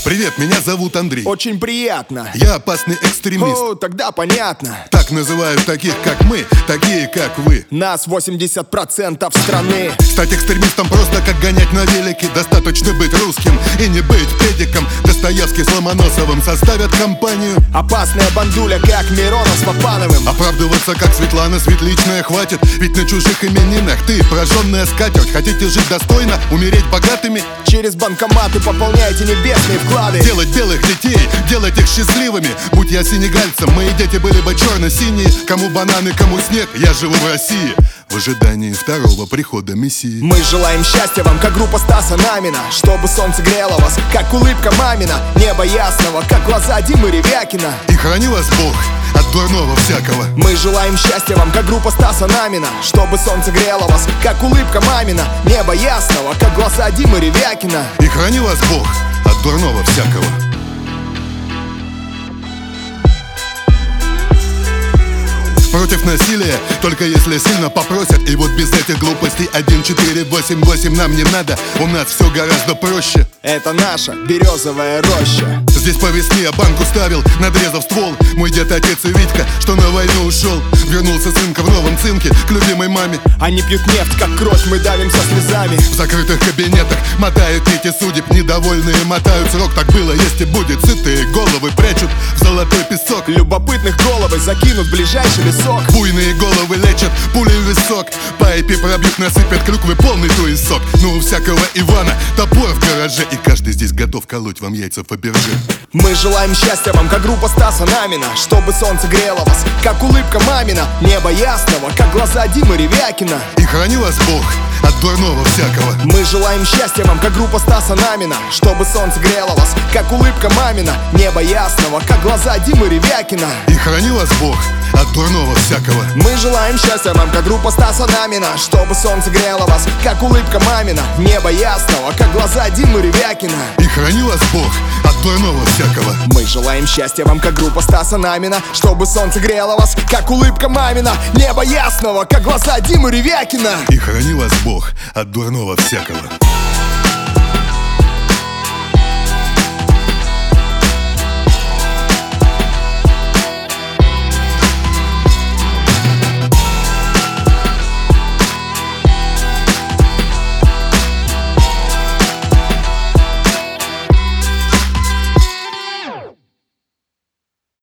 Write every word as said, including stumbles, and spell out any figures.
Привет, меня зовут Андрей. Очень приятно. Я опасный экстремист. О, тогда понятно. Так называют таких, как мы, такие, как вы. Нас восемьдесят процентов страны. Стать экстремистом просто как гонять на велике. Достаточно быть русским и не быть педиком. Достоевский с Ломоносовым составят компанию. Опасная бандуля, как Миронов с Папановым. Оправдываться, как Светлана Светличная, хватит. Ведь на чужих именинах ты прожженная скатерть. Хотите жить достойно, умереть богатыми? Через банкоматы пополняйте небесные вклады. Делать белых детей, делать их счастливыми. Будь я сенегальцем, мои дети были бы черно-синие. Кому бананы, кому снег, я живу в России в ожидании второго прихода Мессии. Мы желаем счастья вам, как группа Стаса Намина. Чтобы солнце грело вас, как улыбка мамина. Небо ясного, как глаза Димы Ревякина. И храни вас Бог от дурного всякого. Мы желаем счастья вам, как группа Стаса Намина. Чтобы солнце грело вас, как улыбка мамина. Небо ясного, как глаза Димы Ревякина. И храни вас Бог от дурного всякого. Против насилия, только если сильно попросят. И вот без этих глупостей один четыре восемь восемь нам не надо. У нас все гораздо проще. Это наша березовая роща. Здесь по весне я банку ставил, надрезав ствол. Мой дед, отец и Витька, что на войну ушел. Вернулся сынка в новом цинке к любимой маме. Они пьют нефть, как кровь, мы давимся слезами. В закрытых кабинетах мотают нити судеб. Недовольные мотают срок, так было, есть и будет. Сытые головы прячут в золотой песок. Любопытных головы закинут в ближайший лесок. Буйные головы лечат пулей в висок. Пайпе пробьют, насыпят клюквы полный туесок. Но у всякого Ивана топор в гараже. И каждый здесь готов колоть вам яйца Фаберже. Мы желаем счастья вам, как группа Стаса Намина. Чтобы солнце грело вас, как улыбка мамина. Небо ясного, как глаза Димы Ревякина. И храни вас Бог от дурного всякого. Мы желаем счастья вам, как группа Стаса Намина. Чтобы солнце грело вас, как улыбка мамина. Небо ясного, как глаза Димы Ревякина. И храни вас Бог от дурного всякого. Мы желаем счастья вам, как группа Стаса Намина. Чтобы солнце грело вас, как улыбка мамина. Небо ясного, как глаза Димы Ревякина. И храни вас Бог от дурного всякого. Мы желаем счастья вам, как группа Стаса Намина. Чтобы солнце грело вас, как улыбка мамина. Небо ясного, как глаза Димы Ревякина. И храни вас Бог от дурного всякого.